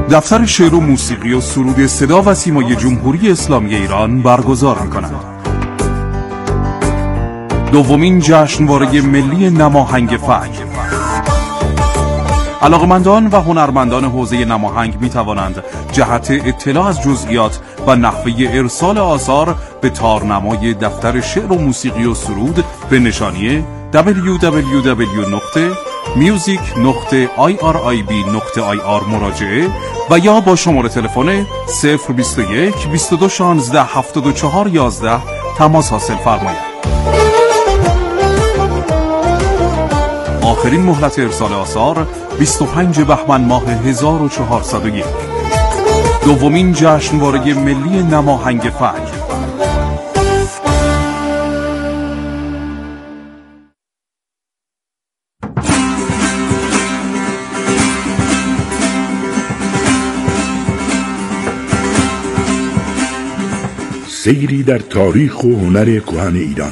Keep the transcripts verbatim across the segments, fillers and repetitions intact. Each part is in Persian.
دفتر شعر و موسیقی و سرود صدا و سیمای جمهوری اسلامی ایران برگزار می‌کند. دومین جشنواره ملی نماهنگ فجر. علاقمندان و هنرمندان حوزه نماهنگ می توانند جهت اطلاع از جزئیات و نحوه ارسال آثار به تارنمای دفتر شعر و موسیقی و سرود به نشانی دبلیو دبلیو دبلیو دات میوزیک دات آی آر آی بی دات آی آر مراجعه و یا با شماره تلفن صفر بیست و یک بیست و دو شانزده هفتاد و چهار یازده تماس حاصل فرمایید. آخرین مهلت ارسال آثار بیست و پنج بهمن ماه هزار و چهارصد و یک. دومین جشنواره ملی نماهنگ فجر. سیری در تاریخ و هنر کهن ایران.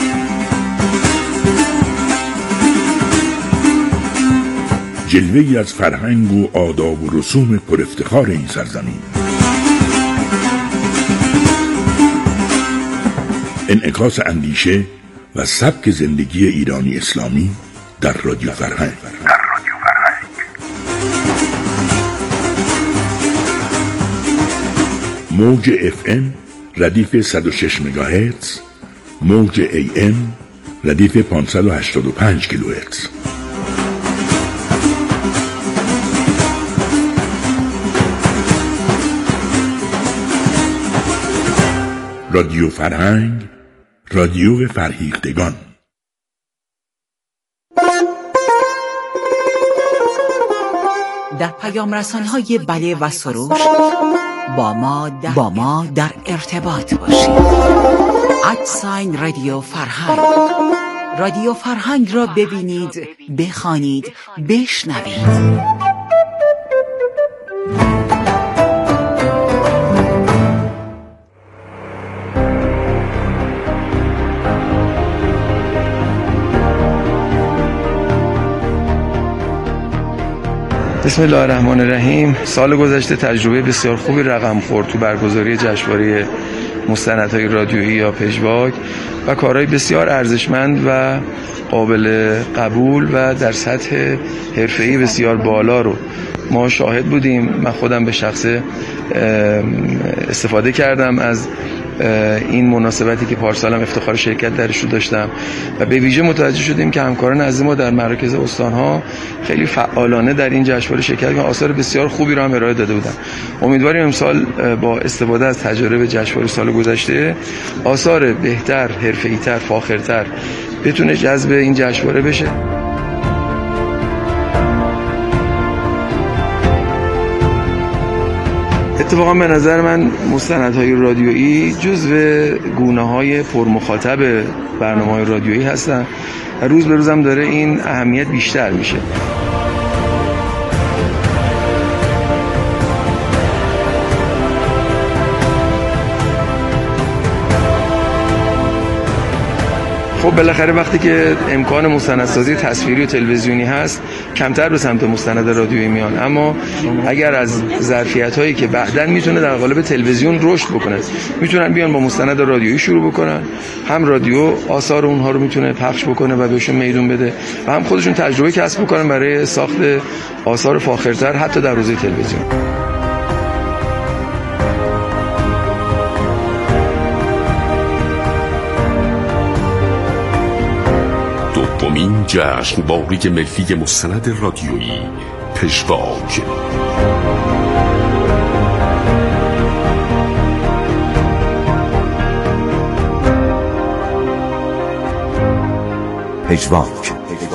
جلوه‌ای از فرهنگ و آداب و رسوم پر افتخار این سرزمین. انعکاس اندیشه و سبک زندگی ایرانی اسلامی در رادیو فرهنگ. موج اف ام ردیف صد و شش مگاهرتز، موج ای ام ردیف پانصد و هشتاد و پنج کیلوهرتز. رادیو فرهنگ، رادیو فرهیختگان. در پیام رسان‌های بله و سروش با ما در, با ما در ارتباط باشید. ادساین رادیو فرهنگ. رادیو فرهنگ را ببینید، بخوانید، بشنوید. بسم الله الرحمن الرحیم. سال گذشته تجربه بسیار خوبی رقم خورد تو برگزاری جشنواره مستندهای رادیویی یا پژواک و کارهای بسیار ارزشمند و قابل قبول و در سطح حرفه‌ای بسیار بالا رو ما شاهد بودیم. من خودم به شخص استفاده کردم از این مناسبتی که پارسال هم افتخار شرکت درش رو داشتم و به ویژه متوجه شدیم که همکاران عزیز ما در مراکز استان‌ها خیلی فعالانه در این جشنواره شرکت کردن، آثار بسیار خوبی رو هم ارائه داده بودن. امیدواریم امسال با استفاده از تجربه جشنواره سال گذشته آثار بهتر، حرفه‌ای‌تر، فاخرتر بتونه جذب این جشنواره بشه. اتفاقا به نظر من مستندهای رادیویی جزو گونه‌های پرمخاطب برنامه‌های رادیویی هستن و روز به روزم داره این اهمیت بیشتر میشه. خب بالاخره وقتی که امکان مستندسازی تصویری و تلویزیونی هست کمتر به سمت مستند رادیویی میان، اما اگر از ظرفیت‌هایی که بعداً میتونه در قالب تلویزیون رشد بکنه میتونن بیان با مستند رادیویی شروع بکنن، هم رادیو آثار اونها رو میتونه پخش بکنه و بهشون میدون بده و هم خودشون تجربه کسب بکنن برای ساخت آثار فاخرتر حتی در حوزه تلویزیون. دومین جشنواره ملی مستند رادیویی پژواک. پژواک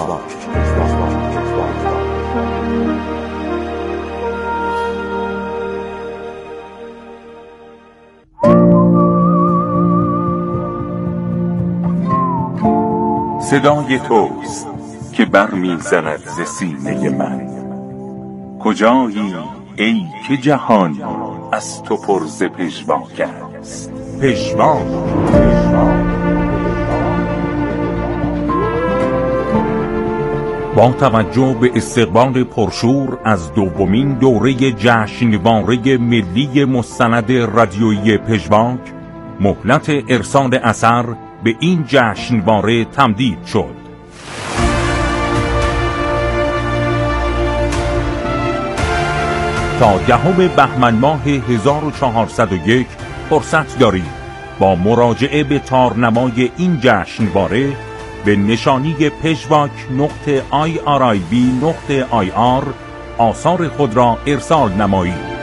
صدای توست که برمی‌زند ز سینه من. کجایی ای که جهان از تو پر ز پژواک است. پژواک با توجه به استقبال پرشور از دومین دوره جشنواره ملی مستند رادیویی پژواک، مهلت ارسال اثر به این جشنواره تمدید شد. تا دهم بهمن ماه هزار و چهارصد و یک فرصت دارید با مراجعه به تارنمای این جشنواره به نشانی پژواک نقطه آی آر آی بی نقطه آی آر آثار خود را ارسال نمایید.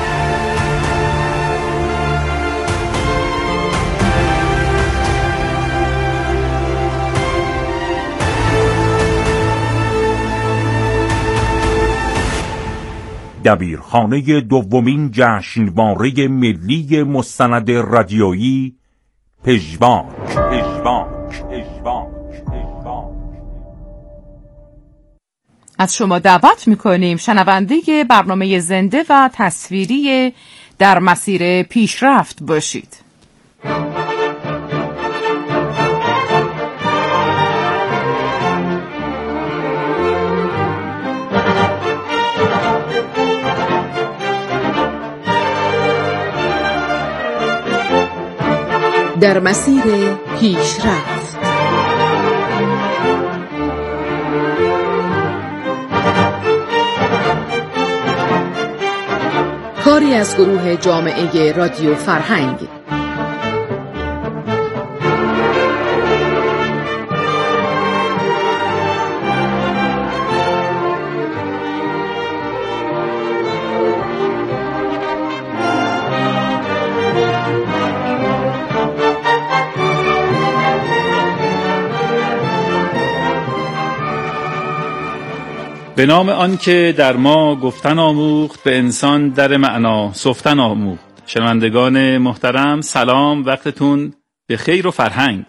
دبیرخانه دومین جشنواره ملی مستند رادیویی پژواک. پژواک. پژواک. از شما دعوت می‌کنیم شنونده برنامه زنده و تصویری در مسیر پیشرفت باشید. در مسیر پیشرفت کاری از گروه جامعه رادیو فرهنگ. به نام آن که در ما گفتن آموخت، به انسان در معنا سفتن آموخت. شنوندگان محترم، سلام، وقتتون به خیر و فرهنگ.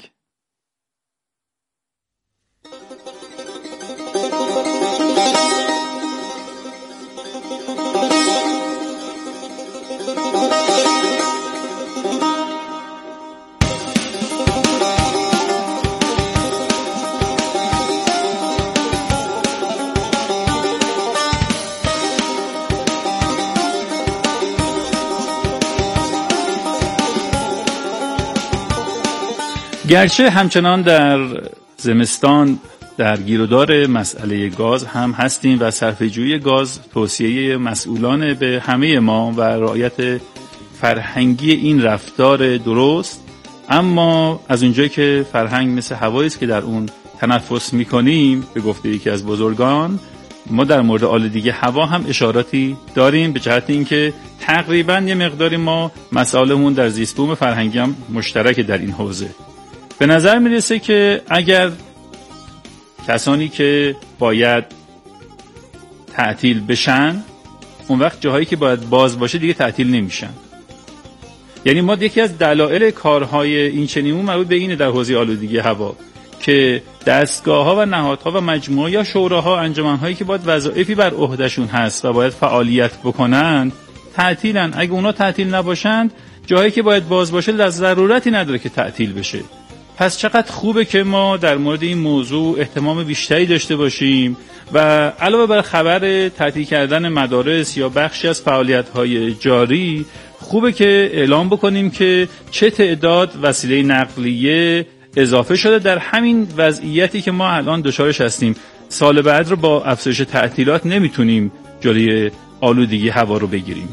گرچه همچنان در زمستان در گیرودار مسئله گاز هم هستیم و صرفه‌جویی گاز توصیه مسئولان به همه ما و رعایت فرهنگی این رفتار درست، اما از اونجایی که فرهنگ مثل هوایی است که در اون تنفس می‌کنیم، به گفته یکی از بزرگان، ما در مورد آلودگی هوا هم اشاراتی داریم به جهت اینکه تقریباً یه مقداری ما مسائلمون در زیست بوم فرهنگی هم مشترک در این حوزه. به نظر میرسه که اگر کسانی که باید تعطیل بشن، اون وقت جاهایی که باید باز باشه دیگه تعطیل نمیشن. یعنی ما یکی از دلایل کارهای این چنینمون مربوط به اینه در حوزه آلودگی هوا که دستگاه‌ها و نهادها و مجموعه یا شوراها، انجمن‌هایی که باید وظایفی بر عهدهشون هست و باید فعالیت بکنن تعطیلن. اگه اونا تعطیل نباشند، جاهایی که باید باز باشه در ضرورتی نداره که تعطیل بشه. پس چقدر خوبه که ما در مورد این موضوع اهتمام بیشتری داشته باشیم و علاوه بر خبر تعطیل کردن مدارس یا بخشی از فعالیت‌های جاری، خوبه که اعلام بکنیم که چه تعداد وسیله نقلیه اضافه شده در همین وضعیتی که ما الان دچارش هستیم. سال بعد رو با افزایش تعطیلات نمیتونیم جلوی آلودگی هوا رو بگیریم.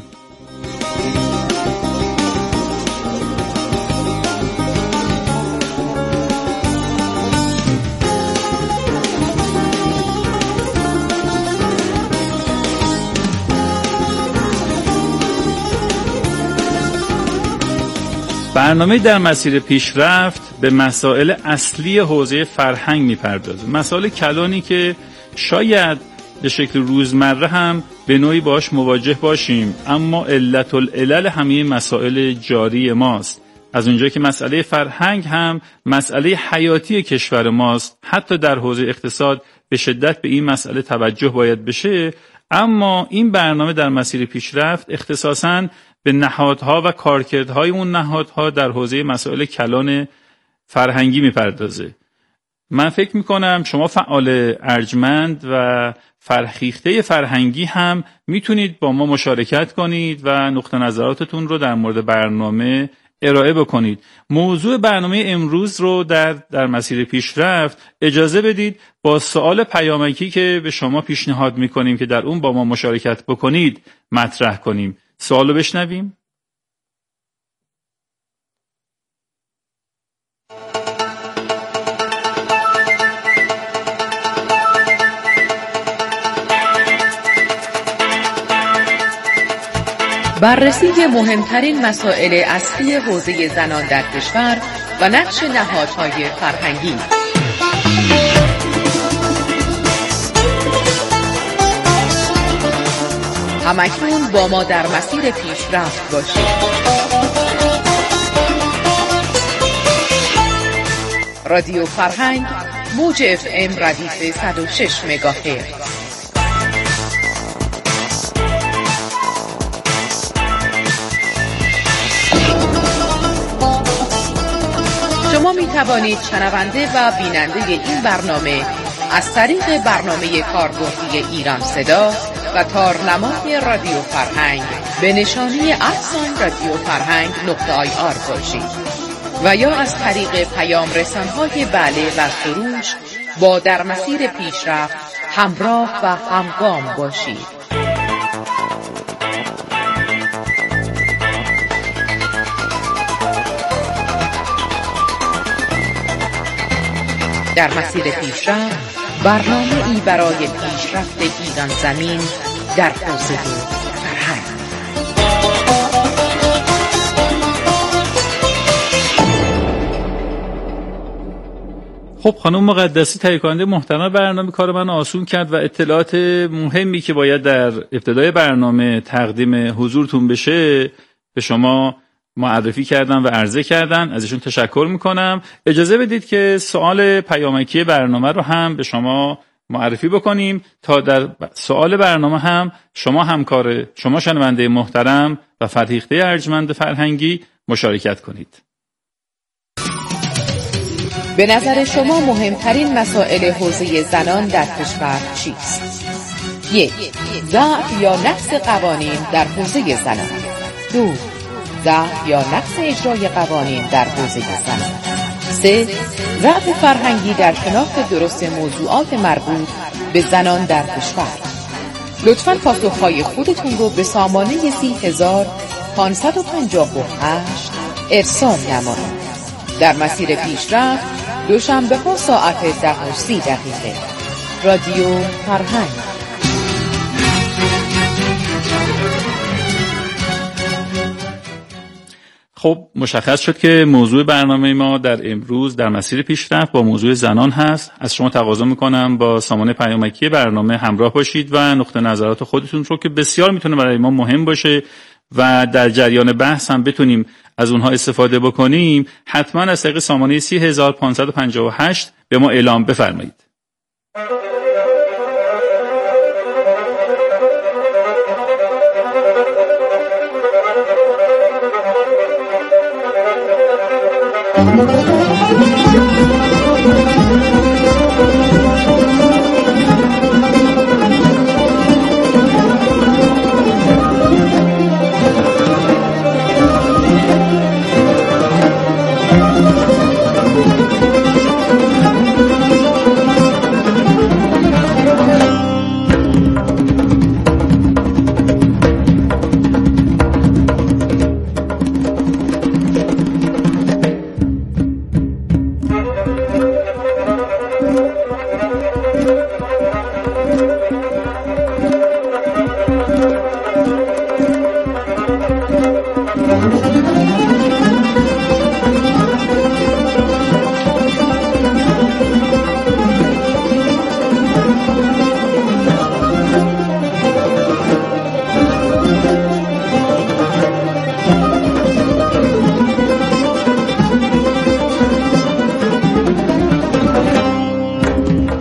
برنامه در مسیر پیشرفت به مسائل اصلی حوزه فرهنگ میپردازه. مسائل کلانی که شاید به شکل روزمره هم به نوعی باش مواجه باشیم، اما علت العلل همه مسائل جاری ماست. از اونجایی که مسئله فرهنگ هم مسئله حیاتی کشور ماست، حتی در حوزه اقتصاد به شدت به این مسئله توجه باید بشه، اما این برنامه در مسیر پیشرفت اختصاصاً به نهادها و کارکردهای اون نهادها در حوزه مسائل کلان فرهنگی میپردازه. من فکر میکنم شما فعال ارجمند و فرهیخته فرهنگی هم میتونید با ما مشارکت کنید و نقطه نظراتتون رو در مورد برنامه ارائه بکنید. موضوع برنامه امروز رو در در مسیر پیشرفت اجازه بدید با سوال پیامکی که به شما پیشنهاد میکنیم که در اون با ما مشارکت بکنید مطرح کنیم. سوالو بشنویم. بررسی مهمترین مسائل اصلی حوزه زنان در کشور و نقش نهادهای فرهنگی. همکنون با ما در مسیر پیشرفت باشید. رادیو فرهنگ، موج اف ام ردیف صد و شش مگاهرتز. شما می توانید شنونده و بیننده این برنامه از طریق برنامه کارگاهی ایران صدا و تارنمای رادیو فرهنگ به نشانی ادساین رادیو فرهنگ نقطه آی آر باشید و یا از طریق پیام رسانهای بله و سروش با در مسیر پیشرفت همراه و همگام باشید. در مسیر پیشرفت، برنامه ای برای پیشرفت ایران زمین در حوزه فرهنگ. خب خانم مقدسی، تهیه کننده محترم برنامه، کار من آسون کرد و اطلاعات مهمی که باید در ابتدای برنامه تقدیم حضورتون بشه به شما معرفی کردن و عرضه کردن. ازشون تشکر میکنم. اجازه بدید که سوال پیامکی برنامه رو هم به شما معرفی بکنیم تا در سوال برنامه هم شما همکار شما شنونده محترم و فرهیخته ارجمند فرهنگی مشارکت کنید. به نظر شما مهمترین مسائل حوزه زنان در کشور چیست؟ یک، ضعف یا نقص قوانین در حوزه زنان. دو، ضعف یا نقص اجرای قوانین در حوزه زنان. سه، ضعف فرهنگی در شناخت درست موضوعات مربوط به زنان در کشور. لطفاً پاسخهای خودتون رو به سامانه سی هزار پانصد و پنجاه و هشت ارسال نمایید. در مسیر پیشرفت دوشنبه ها ساعت ده و سی دقیقه. رادیو فرهنگ. خب مشخص شد که موضوع برنامه ما در امروز در مسیر پیشرفت با موضوع زنان هست. از شما تقاضا میکنم با سامانه پیامکی برنامه همراه باشید و نقطه نظرات خودتون رو که بسیار میتونه برای ما مهم باشه و در جریان بحث هم بتونیم از اونها استفاده بکنیم، حتما از طریق سامانه سی هزار پانصد و پنجاه و هشت به ما اعلام بفرمایید.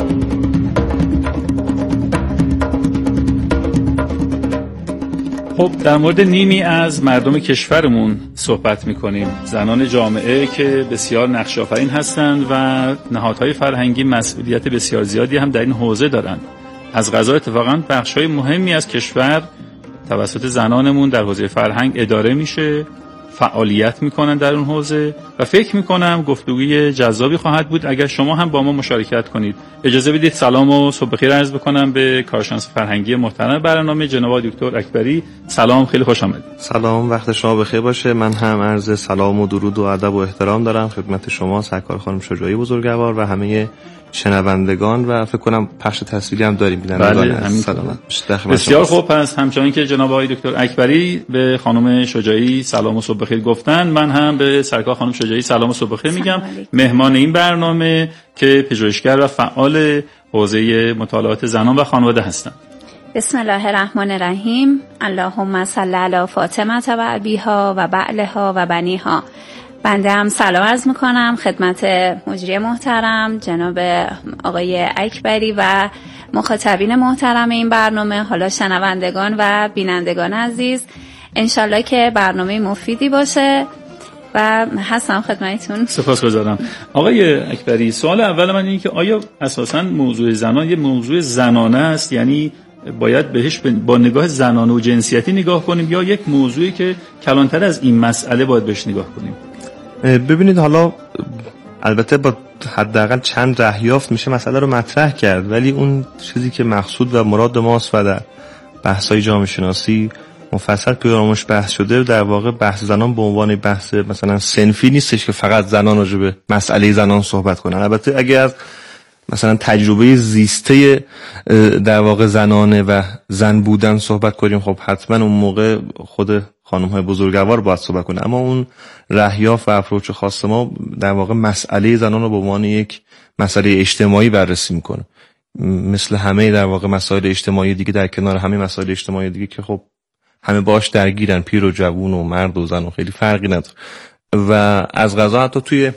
خب در مورد نیمی از مردم کشورمون صحبت می‌کنیم، زنان جامعه که بسیار نقش آفرین هستند و نهادهای فرهنگی مسئولیت بسیار زیادی هم در این حوزه دارند. از قضا اتفاقاً بخش‌های مهمی از کشور توسط زنانمون در حوزه فرهنگ اداره میشه، فعالیت میکنن در اون حوزه و فکر میکنم گفتگوی جذابی خواهد بود اگر شما هم با ما مشارکت کنید. اجازه بدید سلام و صبح بخیر عرض بکنم به کارشناس فرهنگی محترم برنامه جناب دکتر اکبری. سلام، خیلی خوش آمدید. سلام، وقت شما بخیر باشه. من هم عرض سلام و درود و ادب و احترام دارم خدمت شما سرکار خانم شجاعی بزرگوار و همه شنوندگان و فکر کنم پخش تصویری هم داریم بینندگان. بله، همین سلامت. بسیار خوب. پس همچنان که جناب آقای دکتر اکبری به خانم شجاعی سلام و صبح بخیر گفتن، من هم به سرکار خانم شجاعی سلام و صبح بخیر میگم. مهمان این برنامه که پژوهشگر و فعال حوزه مطالعات زنان و خانواده هستند. بسم الله الرحمن الرحیم. اللهم صل علی فاطمه و ابیها و بعلها و بنیها. بنده هم سلام عرض میکنم خدمت مجری محترم جناب آقای اکبری و مخاطبین محترم این برنامه، حالا شنوندگان و بینندگان عزیز. انشالله که برنامه مفیدی باشه و هستم خدمتتون. سپاسگزارم. آقای اکبری، سوال اول من اینه که آیا اساساً موضوع زنان یه موضوع زنانه است، یعنی باید بهش با نگاه زنانه و جنسیتی نگاه کنیم، یا یک موضوعی که کلانتر از این مسئله باید بهش نگاه کنیم؟ ببینید، حالا البته با حداقل چند رهیافت میشه مسئله رو مطرح کرد، ولی اون چیزی که مقصود و مراد ماست و در بحث‌های جامعه شناسی مفصل پیرامونش بحث شده، در واقع بحث زنان به عنوان بحث مثلا صنفی نیستش که فقط زنان راجع به مسئله زنان صحبت کنن. البته اگه از مثلا تجربه زیسته در واقع زنانه و زن بودن صحبت کنیم، خب حتما اون موقع خود خانم های بزرگوار باید صحبت کنه، اما اون رهیافت و اپروچ خاص ما در واقع مسئله زنان رو به عنوان یک مسئله اجتماعی بررسی میکنه، مثل همه در واقع مسائل اجتماعی دیگه، در کنار همه مسائل اجتماعی دیگه که خب همه باش درگیرن، پیر و جوون و مرد و زن و خیلی فرقی نداره. و از قضا حتی توی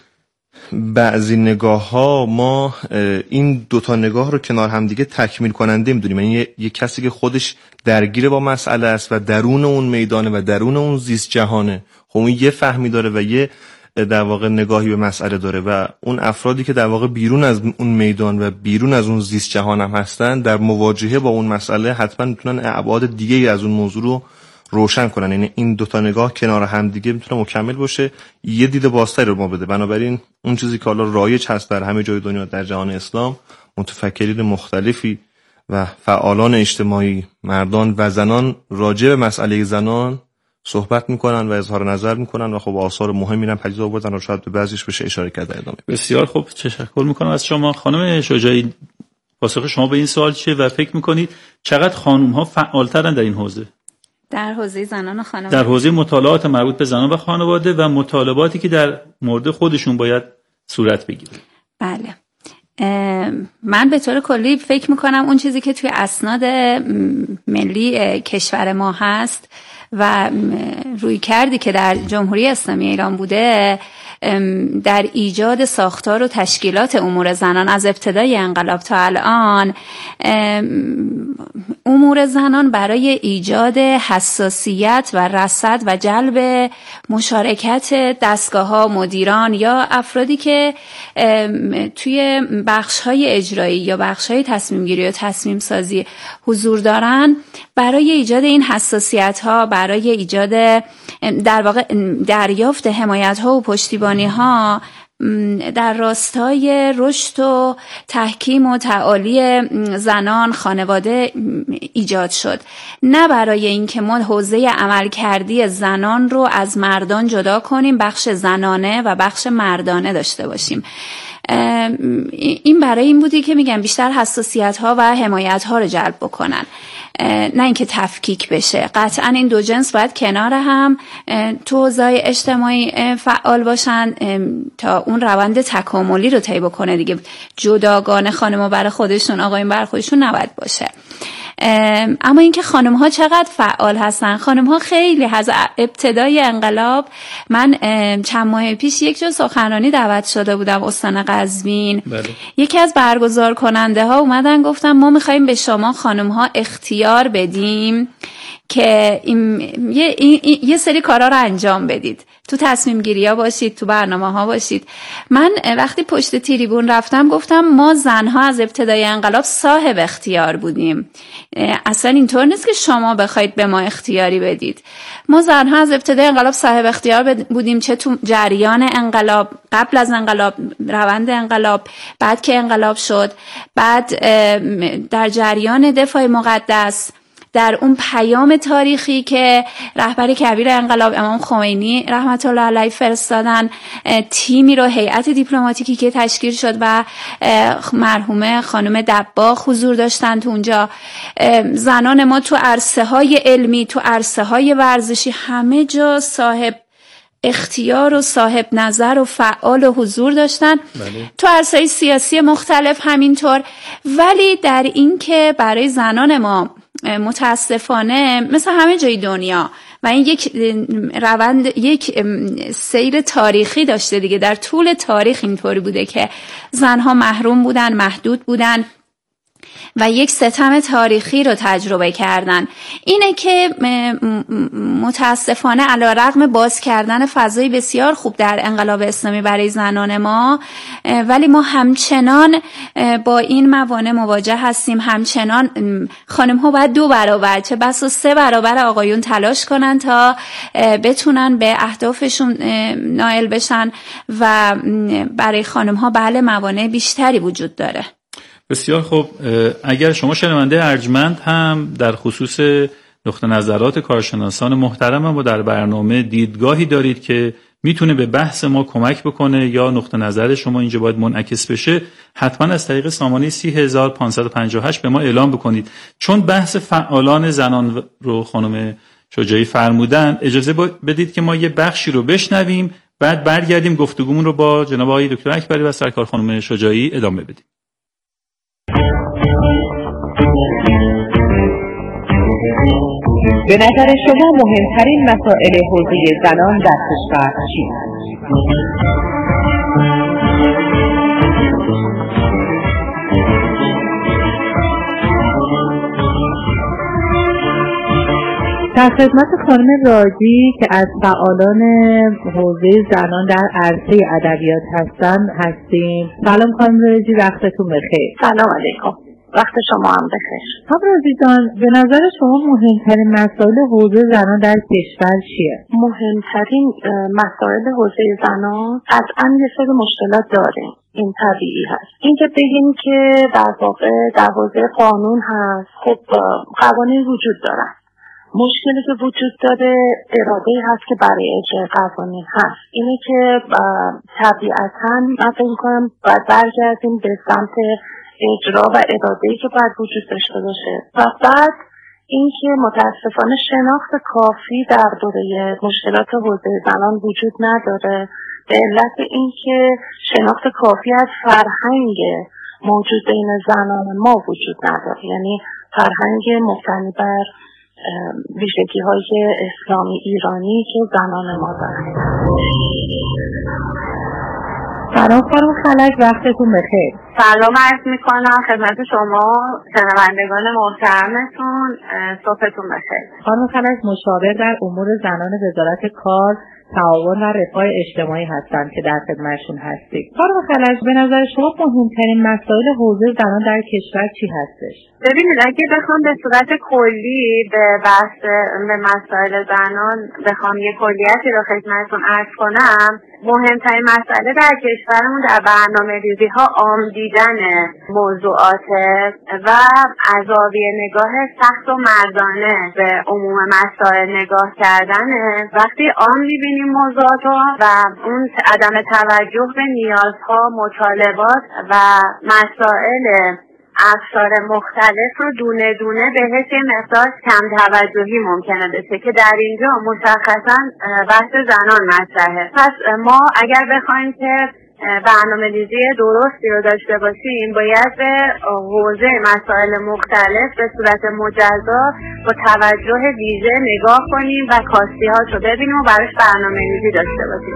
بعضی نگاه ها ما این دوتا نگاه رو کنار هم دیگه تکمیل کننده میدونیم، یعنی یه،, یه کسی که خودش درگیر با مسئله است و درون اون میدانه و درون اون زیست جهانه، خب اون یه فهمی داره و یه در واقع نگاهی به مسئله داره، و اون افرادی که در واقع بیرون از اون میدان و بیرون از اون زیست جهان هم هستن، در مواجهه با اون مسئله حتما میتونن ابعاد دیگه از اون موضوع رو روشن کنن. یعنی این دوتا نگاه کنار هم دیگه میتونه مکمل باشه، یه دید بازتری رو ما بده. بنابراین اون چیزی که حالا رایج هست در همه جای دنیا، در جهان اسلام، متفکرین مختلفی و فعالان اجتماعی، مردان و زنان، راجع به مسئله زنان صحبت میکنن و اظهار نظر میکنن و خب آثار مهمی هم پدید آوردن و شاید به بعضیش بشه اشاره کرد در ادامه. بسیار خوب، تشکر میکنم از شما. خانم شجاعی، پاسخ شما به این سوال چیه و فکر میکنید چقدر خانم ها فعالترن در این حوزه؟ در حوزه زنان و خانواده، در حوزه مطالعات مربوط به زنان و خانواده و مطالباتی که در مورد خودشون باید صورت بگیره. بله، من به طور کلی فکر میکنم اون چیزی که توی اسناد ملی کشور ما هست و روی کردی که در جمهوری اسلامی ایران بوده در ایجاد ساختار و تشکیلات امور زنان از ابتدای انقلاب تا الان، امور زنان برای ایجاد حساسیت و رصد و جلب مشارکت دستگاه‌ها، مدیران یا افرادی که توی بخش‌های اجرایی یا بخش‌های تصمیم گیری و تصمیم سازی حضور دارن، برای ایجاد این حساسیت‌ها، برای ایجاد در واقع دریافت حمایت‌ها و پشتیبانی‌ها در راستای رشد و تحکیم و تعالی زنان خانواده ایجاد شد، نه برای اینکه ما حوزه عملکردی زنان رو از مردان جدا کنیم، بخش زنانه و بخش مردانه داشته باشیم. این برای این بودی که میگم بیشتر حساسیت ها و حمایت ها رو جلب بکنن، نه اینکه تفکیک بشه. قطعا این دو جنس باید کنار هم تو حوزه اجتماعی فعال باشن تا اون روند تکاملی رو طی بکنه دیگه. جداگانه خانم‌ها برای خودشون، آقایون برای خودشون نباید باشه. اما اینکه خانم ها چقدر فعال هستن، خانم ها خیلی از ابتدای انقلاب، من چند ماه پیش یک جا سخنرانی دعوت شده بودم استان قزوین. بله. یکی از برگزار کننده ها اومدن گفتن ما میخواییم به شما خانم ها اختیار بدیم که این یه, یه سری کارا رو انجام بدید، تو تصمیم گیری ها باشید، تو برنامه ها باشید. من وقتی پشت تریبون رفتم گفتم ما زنها از ابتدای انقلاب صاحب اختیار بودیم، اصلا اینطور نیست که شما بخواید به ما اختیاری بدید. ما زنها از ابتدای انقلاب صاحب اختیار بودیم، چه تو جریان انقلاب، قبل از انقلاب، روند انقلاب، بعد که انقلاب شد، بعد در جریان دفاع مقدس، در اون پیام تاریخی که رهبر کبیر انقلاب امام خمینی رحمت الله علیه فرستادن، تیمی رو، هیئت دیپلماتیکی که تشکیل شد و مرحومه خانم دباغ حضور داشتن تو اونجا، زنان ما تو عرصه های علمی، تو عرصه های ورزشی، همه جا صاحب اختیار و صاحب نظر و فعال و حضور داشتن. بله. تو عرصه‌های سیاسی مختلف همینطور. ولی در این که برای زنان ما متاسفانه مثل همه جای دنیا، و این یک روند، یک سیر تاریخی داشته دیگه، در طول تاریخ اینطوری بوده که زنها محروم بودن، محدود بودن و یک ستم تاریخی رو تجربه کردن. اینه که متاسفانه علیرغم باز کردن فضای بسیار خوب در انقلاب اسلامی برای زنان ما، ولی ما همچنان با این موانع مواجه هستیم. همچنان خانم ها باید دو برابر، چه بسا سه برابر آقایون تلاش کنن تا بتونن به اهدافشون نائل بشن و برای خانم ها بله موانع بیشتری وجود داره. بسیار خوب. اگر شما شنونده ارجمند هم در خصوص نقطه نظرات کارشناسان محترم ما در برنامه دیدگاهی دارید که میتونه به بحث ما کمک بکنه یا نقطه نظر شما اینجا باید منعکس بشه، حتما از طریق سامانه سی هزار و پانصد و پنجاه و هشت به ما اعلام بکنید. چون بحث فعالان زنان رو خانم شجاعی فرمودن، اجازه بدید که ما یه بخشی رو بشنویم، بعد برگردیم گفتگومون رو با جناب آقای دکتر اکبری و سرکار خانم شجاعی ادامه بدیم. به نظر شما مهمترین مسائل حوزه زنان در کشور چیست؟ در خدمت خانم راجی که از فعالان حوزه زنان در عرصه ادبیات هستن هستیم. سلام خانم راجی، وقتتون بخیر. سلام علیکم، وقت شما هم بخیر. خانم راجی جان، به نظر شما مهمترین مسائل حوزه زنان در کشور چیه؟ مهمترین مسائل حوزه زنان قطعاً یه سری مشکلات داریم، این طبیعی هست. اینکه بگیم که در واقع در حوزه قانون هست، خب قوانین وجود دارن. مشکلی که وجود داره اراده‌ای هست که برای اجرای قوانین هست. اینه که طبیعتاً من فکر می‌کنم باید برگردیم به سمت اجرا و اراده‌ای که باید وجود داشته باشه و بعد اینکه متاسفانه شناخت کافی درباره مشکلات حوزه زنان وجود نداره، به علت اینکه شناخت کافی از فرهنگ موجود بین زنان ما وجود نداره، یعنی فرهنگ مبتنی بر ویژگی های اسلامی ایرانی که زنان ما دارن. سلام خانم خلج، وقتتون بخیر. سلام عرض میکنم خدمت شما شنوندگان محترمتون، صبحتون بخیر. خانم خلج مشاور در امور زنان وزارت کار، تعاون و رفاه اجتماعی هستند که در خدمتشون هستید. خانم خلج، به نظر شما مهمترین مسائل حوزه زنان در کشور چی هستش؟ ببینید، اگه بخوام به صورت کلی به بحث به مسائل زنان بخوام یه کلیتی رو خدمتتون عرض کنم، مهمترین مسئله در کشورمون در برنامه ریزی ها عام دیدن موضوعات و از زاویه نگاه سخت و مردانه به عموم مسائل نگاه کردنه. وقتی عام میبینیم موضوعات و اون عدم توجه به نیازها، مطالبات و مسائل افسار مختلف رو دونه دونه بهش یه مقدار کم توجهی ممکنه بشه که در اینجا مشخصا بحث زنان مطرحه. پس ما اگر بخوایم که برنامه ریزی درستی رو داشته باشیم، باید به حوزه مسائل مختلف به صورت مجزا با توجه ویژه نگاه کنیم و کاستی‌هاش رو ببینیم و براش برنامه ریزی داشته باشیم.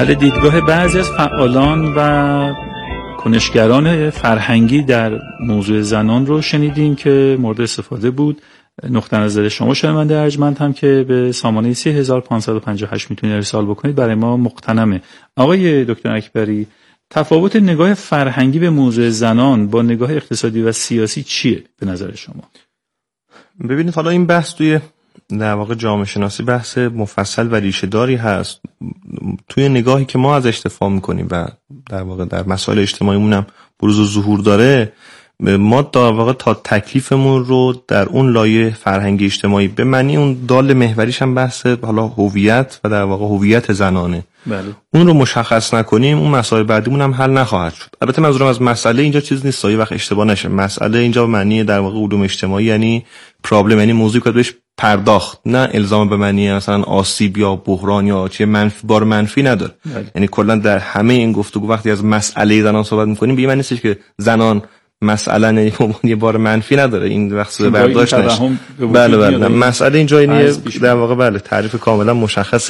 بله، دیدگاه بعضی از فعالان و کنشگران فرهنگی در موضوع زنان رو شنیدیم که مورد استفاده بود. نقطه نظر شما شنونده ارجمند هم که به سامانه سه هزار و پانصد و پنجاه و هشت میتونید ارسال بکنید برای ما مقتنمه. آقای دکتر اکبری، تفاوت نگاه فرهنگی به موضوع زنان با نگاه اقتصادی و سیاسی چیه به نظر شما؟ ببینید، حالا این بحث توی در واقع جامعه شناسی بحث مفصل و ریشه داری هست. توی نگاهی که ما ازش دفاع میکنیم و در واقع در مسائل اجتماعیمون هم بروز و ظهور داره، ما در واقع تا تکلیفمون رو در اون لایه فرهنگی اجتماعی به معنی اون دال محوریش هم بحث حالا هویت و در واقع هویت زنانه، بله. اون رو مشخص نکنیم اون مسائل بعدیمون هم حل نخواهد شد. البته منظورم از مسئله اینجا چیز نیست، یه وقت اشتباه نشه. مسئله اینجا به معنی در واقع علوم اجتماعی یعنی پرابلم، یعنی موضوعی که بهش پرداخت، نه الزام به معنی مثلا آسیب یا بحران یا چه منفی بار منفی نداره. بله. یعنی کلا در همه این گفتگو وقتی از مسئله زنان صحبت می‌کنیم به این معنی نیست که زنان مسئله یه بار منفی نداره، این وقت برداشت نشه. بله بله، مسئله اینجا اینه در واقع بله تعریف کاملا مشخص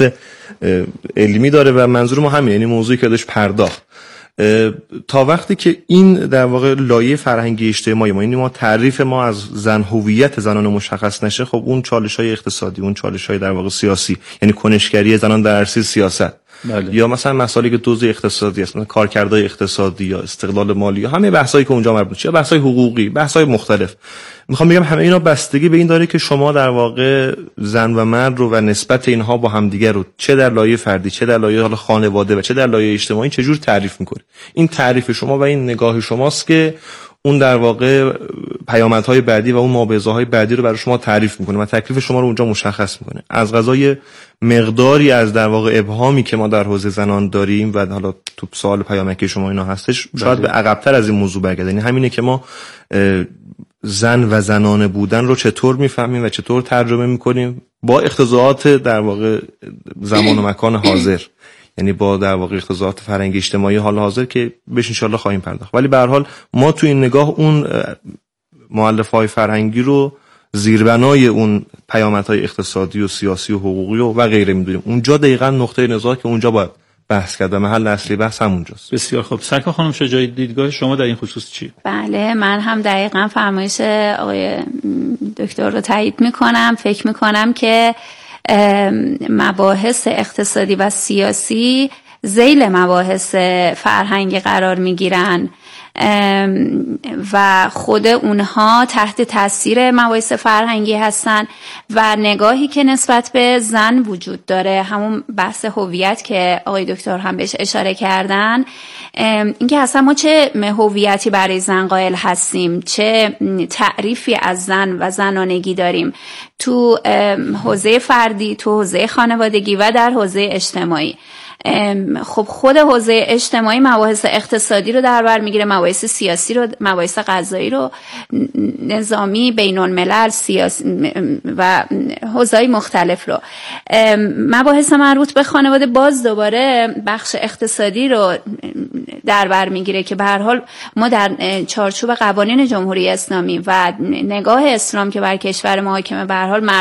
علمی داره و منظور ما همین، یعنی موضوعی که داشت پرداخت. تا وقتی که این در واقع لایه فرهنگی اجتماعی ما، یعنی ما تعریف ما از زن، هویت زنان مشخص نشه، خب اون چالش‌های اقتصادی، اون چالش‌های در واقع سیاسی، یعنی کنشگری زنان در عرصه سیاست، بله. یا مثلا مسائلی که دوز اقتصادی است، مثلا کارکردهای اقتصادی یا استقلال مالی یا همه بحثایی که اونجا مربوط میشه، بحث‌های حقوقی، بحث‌های مختلف. میخوام بگم همه اینا بستگی به این داره که شما در واقع زن و مرد رو و نسبت اینها با همدیگه رو چه در لایه فردی، چه در لایه حالا خانواده و چه در لایه اجتماعی چه جور تعریف می‌کنید. این تعریف شما و این نگاه شماست که اون در واقع پیامدهای بعدی و اون مابعضاهای بعدی رو برای شما تعریف میکنه و تکلیف شما رو اونجا مشخص میکنه. از قضای مقداری از در واقع ابهامی که ما در حوزه زنان داریم و حالا تو سوال پیامکی شما اینا هستش، شاید به عقب‌تر از این موضوع برگرده. یعنی همینه که ما زن و زنانه بودن رو چطور میفهمیم و چطور ترجمه میکنیم با اقتضاعات در واقع زمان و مکان حاضر، یعنی با در واقع اقتضاعات فرهنگی اجتماعی حال حاضر که بهش ان شاءالله خواهیم پرداخت. ولی به هر حال ما تو این نگاه اون مؤلفه‌های فرهنگی رو زیربنای اون پیامدهای اقتصادی و سیاسی و حقوقی و, و غیره می‌دونیم. اونجا دقیقاً نقطه نزاع که اونجا باید بحث کرد و محل اصلی بحث همونجاست. بسیار خوب. سرکار خانم شجاعی، دیدگاه شما در این خصوص چیه؟ بله، من هم دقیقاً فرمایش آقای دکتر رو تایید می‌کنم. فکر می‌کنم که مباحث اقتصادی و سیاسی ذیل مباحث فرهنگی قرار میگیرن و خود اونها تحت تاثیر مباحث فرهنگی هستن و نگاهی که نسبت به زن وجود داره، همون بحث هویت که آقای دکتر هم بهش اشاره کردن، اینکه اصلا ما چه هویتی برای زن قائل هستیم، چه تعریفی از زن و زنانگی داریم تو حوزه فردی، تو حوزه خانوادگی و در حوزه اجتماعی. خب خود حوزه اجتماعی مباحث اقتصادی رو در بر میگیره، مباحث سیاسی رو، مباحث قضایی رو، نظامی، بین الملل، سیاسی و حوزه‌های مختلف رو. مباحث مربوط به خانواده باز دوباره بخش اقتصادی رو در بر میگیره که به هر حال ما در چارچوب قوانین جمهوری اسلامی و نگاه اسلام که بر کشور ما حاکمه، به هر حال